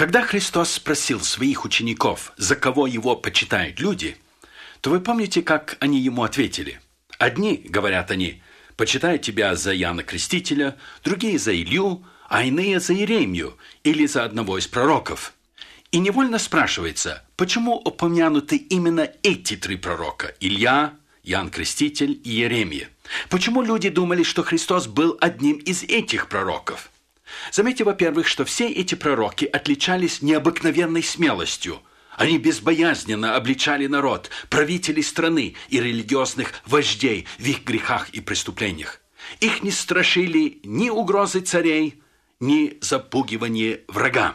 Когда Христос спросил своих учеников, за кого его почитают люди, то вы помните, как они ему ответили? Одни, говорят они, почитают тебя за Иоанна Крестителя, другие за Илью, а иные за Иеремию или за одного из пророков. И невольно спрашивается, почему упомянуты именно эти три пророка – Илья, Иоанн Креститель и Иеремия? Почему люди думали, что Христос был одним из этих пророков? Заметьте, во-первых, что все эти пророки отличались необыкновенной смелостью. Они безбоязненно обличали народ, правителей страны и религиозных вождей в их грехах и преступлениях. Их не страшили ни угрозы царей, ни запугивание врага.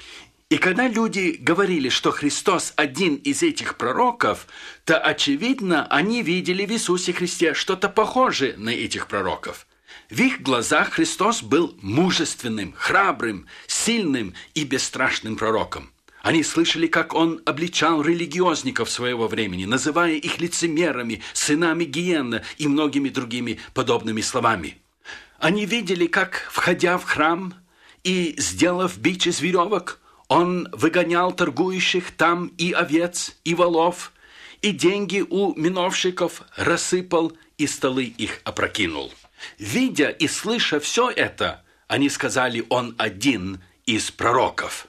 И когда люди говорили, что Христос один из этих пророков, то, очевидно, они видели в Иисусе Христе что-то похожее на этих пророков. В их глазах Христос был мужественным, храбрым, сильным и бесстрашным пророком. Они слышали, как он обличал религиозников своего времени, называя их лицемерами, сынами гиенны и многими другими подобными словами. Они видели, как, входя в храм и сделав бич из веревок, он выгонял торгующих там и овец, и волов, и деньги у миновщиков рассыпал, и столы их опрокинул. Видя и слыша все это, они сказали, он один из пророков.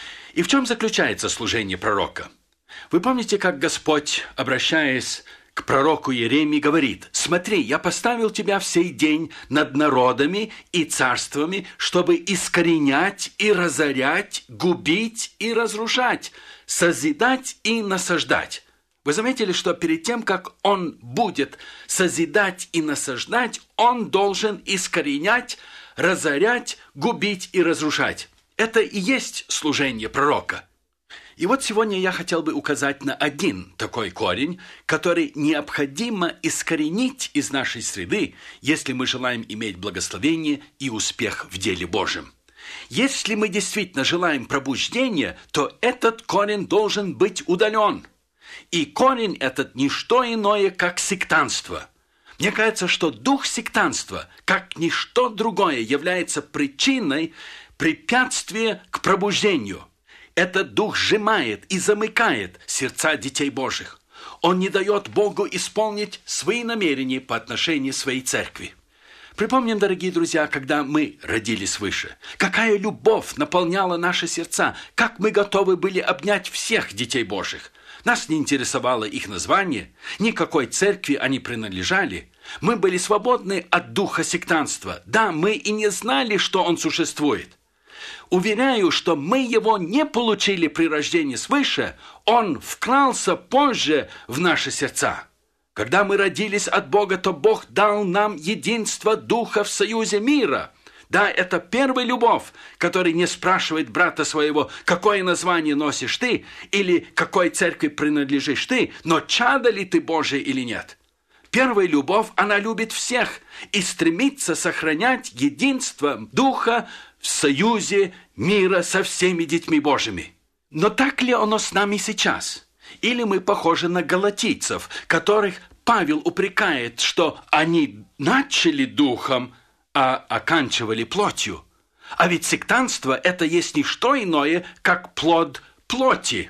И в чем заключается служение пророка? Вы помните, как Господь, обращаясь к пророку Иеремии, говорит: «Смотри, я поставил тебя в сей день над народами и царствами, чтобы искоренять и разорять, губить и разрушать, созидать и насаждать». Вы заметили, что перед тем, как он будет созидать и насаждать, он должен искоренять, разорять, губить и разрушать. Это и есть служение пророка. И вот сегодня я хотел бы указать на один такой корень, который необходимо искоренить из нашей среды, если мы желаем иметь благословение и успех в деле Божьем. Если мы действительно желаем пробуждения, то этот корень должен быть удален. И корень этот не что иное, как сектантство. Мне кажется, что дух сектантства, как ничто другое, является причиной препятствия к пробуждению. Этот дух сжимает и замыкает сердца детей Божьих. Он не дает Богу исполнить свои намерения по отношению к своей церкви. Припомним, дорогие друзья, когда мы родились свыше, какая любовь наполняла наши сердца, как мы готовы были обнять всех детей Божьих. Нас не интересовало их название, никакой церкви они принадлежали. Мы были свободны от духа сектантства. Да, мы и не знали, что он существует. Уверяю, что мы его не получили при рождении свыше, он вкрался позже в наши сердца. Когда мы родились от Бога, то Бог дал нам единство духа в союзе мира. Да, это первая любовь, который не спрашивает брата своего, какое название носишь ты, или какой церкви принадлежишь ты, но чадо ли ты Божий или нет. Первая любовь, она любит всех и стремится сохранять единство духа в союзе мира со всеми детьми Божьими. Но так ли оно с нами сейчас? Или мы похожи на галатийцев, которых Павел упрекает, что они начали духом, а оканчивали плотью? А ведь сектантство – это есть не что иное, как плод плоти.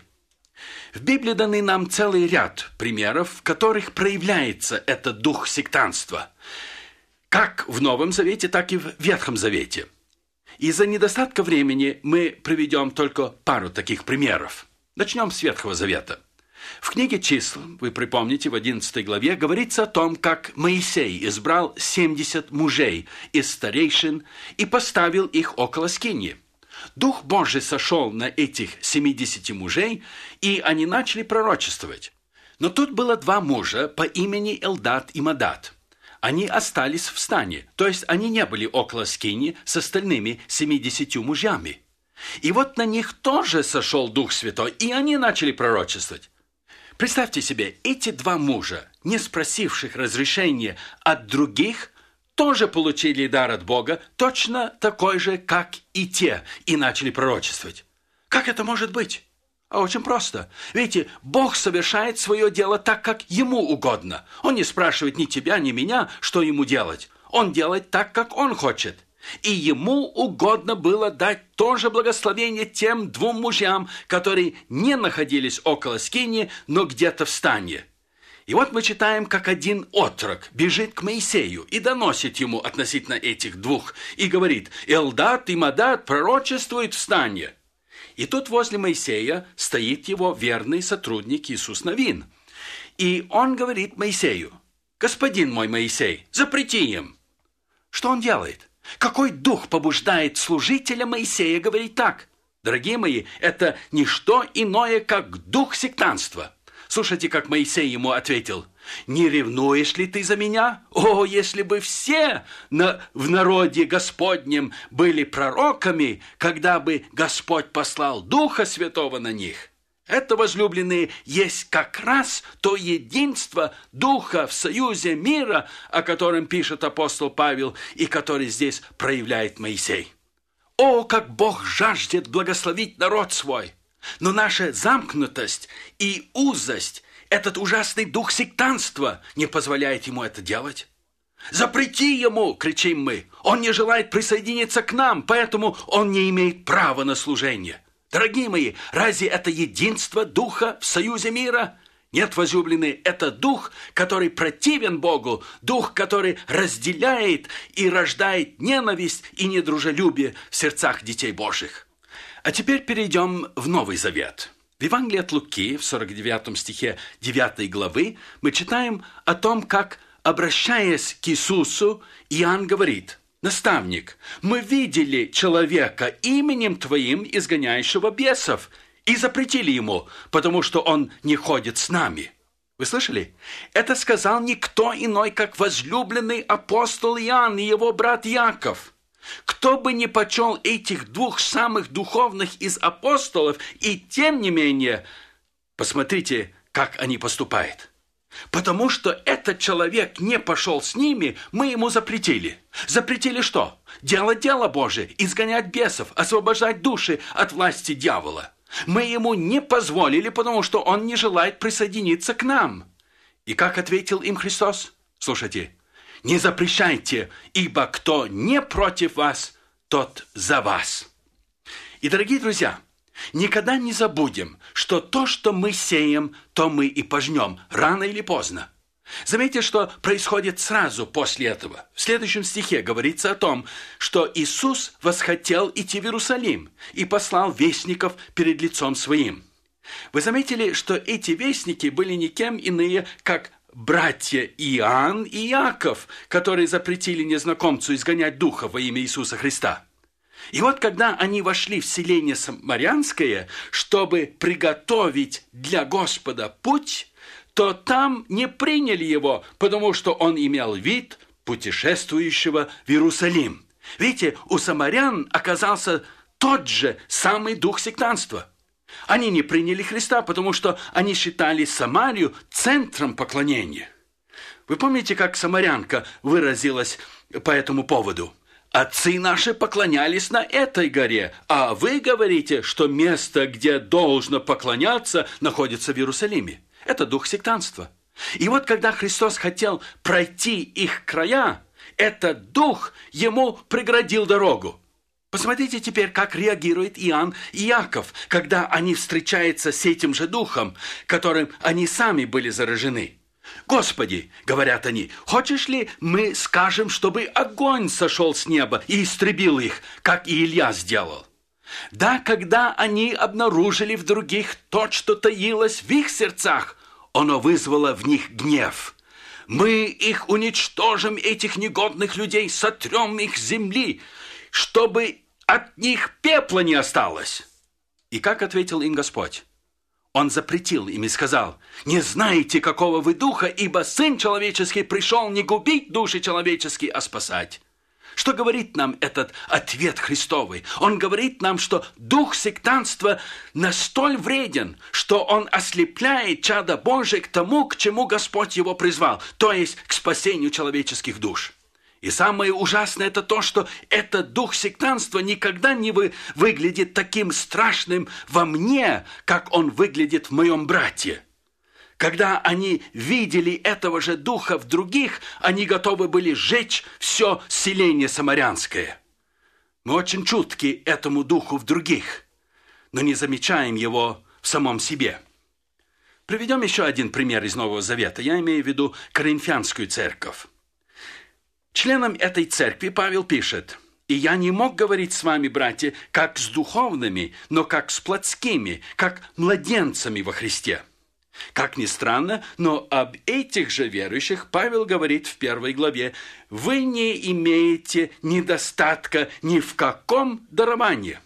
В Библии даны нам целый ряд примеров, в которых проявляется этот дух сектантства, как в Новом Завете, так и в Ветхом Завете. Из-за недостатка времени мы приведем только пару таких примеров. Начнем с Ветхого Завета. В книге «Числа», вы припомните, в 11 главе говорится о том, как Моисей избрал 70 мужей из старейшин и поставил их около скинии. Дух Божий сошел на этих 70 мужей, и они начали пророчествовать. Но тут было два мужа по имени Элдад и Мадат. Они остались в стане, то есть они не были около скинии с остальными 70 мужьями. И вот на них тоже сошел Дух Святой, и они начали пророчествовать. Представьте себе, эти два мужа, не спросивших разрешения от других, тоже получили дар от Бога, точно такой же, как и те, и начали пророчествовать. Как это может быть? А очень просто. Видите, Бог совершает свое дело так, как Ему угодно. Он не спрашивает ни тебя, ни меня, что Ему делать. Он делает так, как Он хочет. И ему угодно было дать то же благословение тем двум мужьям, которые не находились около скинии, но где-то в стане. И вот мы читаем, как один отрок бежит к Моисею и доносит ему относительно этих двух, и говорит: «Элдад и Мадад пророчествуют в стане». И тут возле Моисея стоит его верный сотрудник Иисус Навин. И он говорит Моисею: «Господин мой Моисей, запрети им». Что он делает? Какой дух побуждает служителя Моисея говорить так? Дорогие мои, это не что иное, как дух сектантства. Слушайте, как Моисей ему ответил: «Не ревнуешь ли ты за меня? О, если бы все в народе Господнем были пророками, когда бы Господь послал Духа Святого на них». Это, возлюбленные, есть как раз то единство Духа в союзе мира, о котором пишет апостол Павел и который здесь проявляет Моисей. О, как Бог жаждет благословить народ свой! Но наша замкнутость и узость, этот ужасный дух сектантства не позволяет ему это делать. «Запрети ему!» – кричим мы. «Он не желает присоединиться к нам, поэтому он не имеет права на служение». Дорогие мои, разве это единство Духа в союзе мира? Нет, возлюбленные, это Дух, который противен Богу, Дух, который разделяет и рождает ненависть и недружелюбие в сердцах детей Божьих. А теперь перейдем в Новый Завет. В Евангелии от Луки, в 49 стихе 9 главы, мы читаем о том, как, обращаясь к Иисусу, Иоанн говорит: «Наставник, мы видели человека именем Твоим, изгоняющего бесов, и запретили ему, потому что он не ходит с нами». Вы слышали? Это сказал никто иной, как возлюбленный апостол Иоанн и его брат Яков. Кто бы не почел этих двух самых духовных из апостолов, и тем не менее, посмотрите, как они поступают. Потому что этот человек не пошел с ними, мы ему запретили. Запретили что? Делать дело Божие, изгонять бесов, освобождать души от власти дьявола. Мы ему не позволили, потому что он не желает присоединиться к нам. И как ответил им Христос? Слушайте: «Не запрещайте, ибо кто не против вас, тот за вас». И, дорогие друзья, никогда не забудем, что то, что мы сеем, то мы и пожнем, рано или поздно. Заметьте, что происходит сразу после этого. В следующем стихе говорится о том, что Иисус восхотел идти в Иерусалим и послал вестников перед лицом своим. Вы заметили, что эти вестники были никем иные, как братья Иоанн и Яков, которые запретили незнакомцу изгонять духа во имя Иисуса Христа. И вот когда они вошли в селение Самарянское, чтобы приготовить для Господа путь, то там не приняли его, потому что он имел вид путешествующего в Иерусалим. Видите, у самарян оказался тот же самый дух сектантства. Они не приняли Христа, потому что они считали Самарию центром поклонения. Вы помните, как самарянка выразилась по этому поводу? «Отцы наши поклонялись на этой горе, а вы говорите, что место, где должно поклоняться, находится в Иерусалиме». Это дух сектантства. И вот когда Христос хотел пройти их края, этот дух ему преградил дорогу. Посмотрите теперь, как реагирует Иоанн и Яков, когда они встречаются с этим же духом, которым они сами были заражены. «Господи, — говорят они, — хочешь ли мы скажем, чтобы огонь сошел с неба и истребил их, как и Илья сделал?» Да, когда они обнаружили в других то, что таилось в их сердцах, оно вызвало в них гнев. «Мы их уничтожим, этих негодных людей, сотрем их с земли, чтобы от них пепла не осталось». И как ответил им Господь? Он запретил им и сказал: «Не знаете, какого вы духа, ибо Сын Человеческий пришел не губить души человеческие, а спасать». Что говорит нам этот ответ Христовый? Он говорит нам, что дух сектантства настолько вреден, что он ослепляет чадо Божие к тому, к чему Господь его призвал, то есть к спасению человеческих душ. И самое ужасное это то, что этот дух сектантства никогда не выглядит таким страшным во мне, как он выглядит в моем брате. Когда они видели этого же духа в других, они готовы были сжечь все селение Самарянское. Мы очень чутки этому духу в других, но не замечаем его в самом себе. Приведем еще один пример из Нового Завета. Я имею в виду Коринфянскую церковь. Членам этой церкви Павел пишет: «И я не мог говорить с вами, братья, как с духовными, но как с плотскими, как младенцами во Христе». Как ни странно, но об этих же верующих Павел говорит в 1 главе: «Вы не имеете недостатка ни в каком даровании».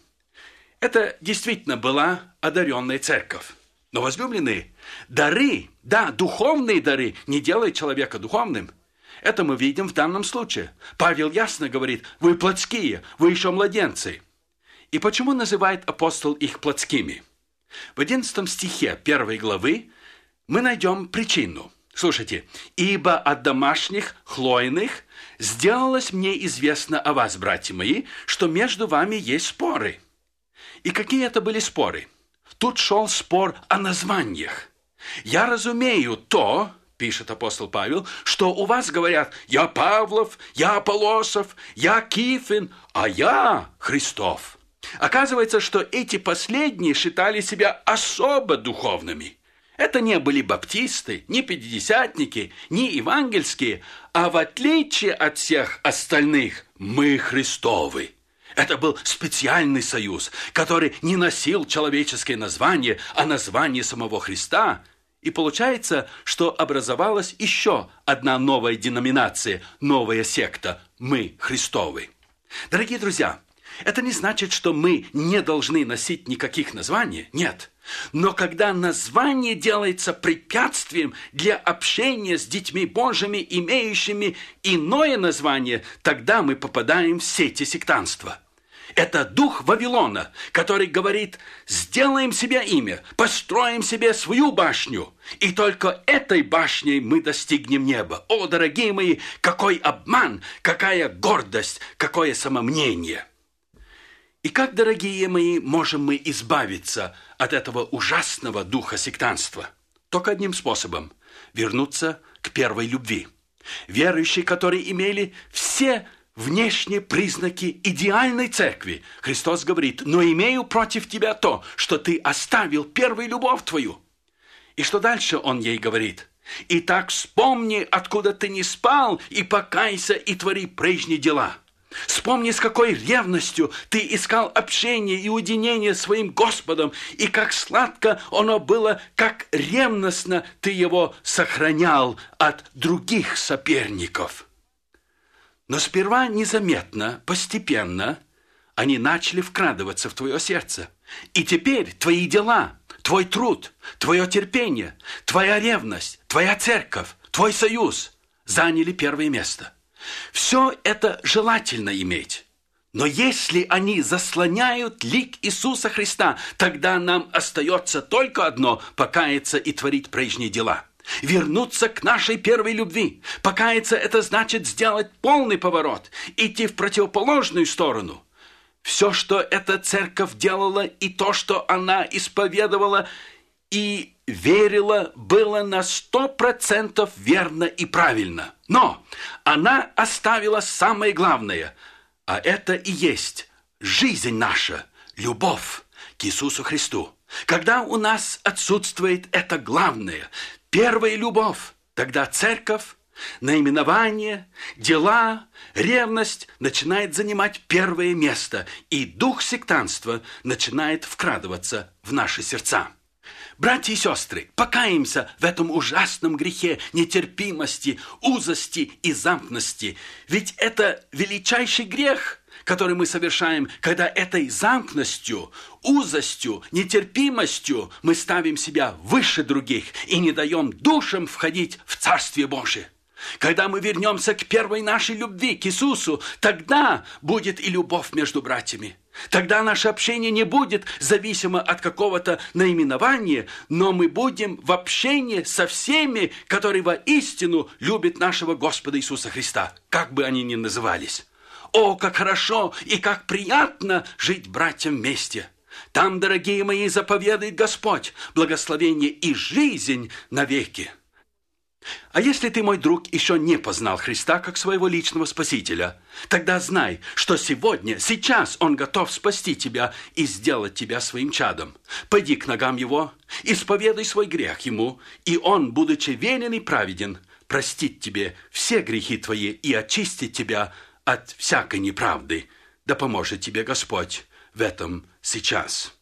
Это действительно была одаренная церковь. Но, возлюбленные, дары, да, духовные дары не делают человека духовным. Это мы видим в данном случае. Павел ясно говорит: вы плотские, вы еще младенцы. И почему называет апостол их плотскими? В 11 стихе 1 главы мы найдем причину. Слушайте: «Ибо от домашних хлойных сделалось мне известно о вас, братья мои, что между вами есть споры». И какие это были споры? Тут шел спор о названиях. «Я разумею то, — пишет апостол Павел, — что у вас говорят: я Павлов, я Аполлосов, я Кифин, а я Христов». Оказывается, что эти последние считали себя особо духовными. Это не были баптисты, ни пятидесятники, ни евангельские, а в отличие от всех остальных, мы Христовы. Это был специальный союз, который не носил человеческое название, а название самого Христа. И получается, что образовалась еще одна новая деноминация, новая секта – мы Христовы. Дорогие друзья, это не значит, что мы не должны носить никаких названий. Нет. Но когда название делается препятствием для общения с детьми Божьими, имеющими иное название, тогда мы попадаем в сети сектанства. Это дух Вавилона, который говорит: сделаем себе имя, построим себе свою башню, и только этой башней мы достигнем неба. О, дорогие мои, какой обман, какая гордость, какое самомнение! И как, дорогие мои, можем мы избавиться от этого ужасного духа сектанства? Только одним способом – вернуться к первой любви. Верующие, которые имели все внешние признаки идеальной церкви, Христос говорит: «Но имею против тебя то, что ты оставил первую любовь твою». И что дальше он ей говорит? «Итак, вспомни, откуда ты не спал, и покайся, и твори прежние дела». Вспомни, с какой ревностью ты искал общение и уединение с своим Господом, и как сладко оно было, как ревностно ты его сохранял от других соперников. Но сперва незаметно, постепенно они начали вкрадываться в твое сердце. И теперь твои дела, твой труд, твое терпение, твоя ревность, твоя церковь, твой союз заняли первое место. Все это желательно иметь. Но если они заслоняют лик Иисуса Христа, тогда нам остается только одно – покаяться и творить прежние дела. Вернуться к нашей первой любви. Покаяться – это значит сделать полный поворот, идти в противоположную сторону. Все, что эта церковь делала, и то, что она исповедовала и верила, было на 100% верно и правильно. Но она оставила самое главное, а это и есть жизнь наша, любовь к Иисусу Христу. Когда у нас отсутствует это главное, первая любовь, тогда церковь, наименование, дела, ревность начинает занимать первое место, и дух сектанства начинает вкрадываться в наши сердца. Братья и сестры, покаемся в этом ужасном грехе нетерпимости, узости и замкнутости. Ведь это величайший грех, который мы совершаем, когда этой замкнутостью, узостью, нетерпимостью мы ставим себя выше других и не даем душам входить в Царствие Божие. Когда мы вернемся к первой нашей любви, к Иисусу, тогда будет и любовь между братьями. Тогда наше общение не будет зависимо от какого-то наименования, но мы будем в общении со всеми, которые воистину любят нашего Господа Иисуса Христа, как бы они ни назывались. О, как хорошо и как приятно жить братьям вместе! Там, дорогие мои, заповедует Господь благословение и жизнь навеки. А если ты, мой друг, еще не познал Христа как своего личного Спасителя, тогда знай, что сегодня, сейчас Он готов спасти тебя и сделать тебя своим чадом. Пойди к ногам Его, исповедай свой грех Ему, и Он, будучи верен и праведен, простит тебе все грехи твои и очистит тебя от всякой неправды. Да поможет тебе Господь в этом сейчас.